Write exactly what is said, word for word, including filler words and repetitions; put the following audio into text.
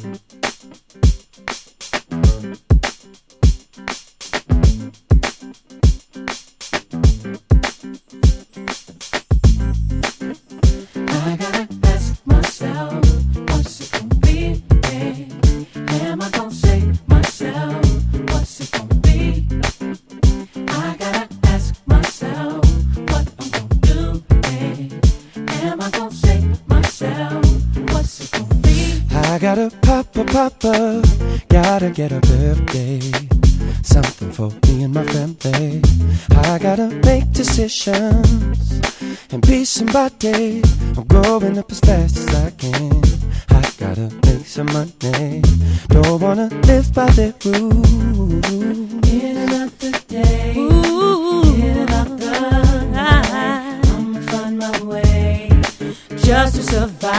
I gotta ask myself, what's it gonna be? Hey, am I gonna save myself? What's it gonna be? I gotta ask myself what I'm gonna do. Hey, am I gonna save myself? What's it gonna be? I gotta pop a pop up, gotta get a birthday, something for me and my family. I gotta make decisions and be somebody. I'm growing up as fast as I can. I gotta make some money, don't wanna live by their rules. In another day, in another night, I'ma find my way just to survive.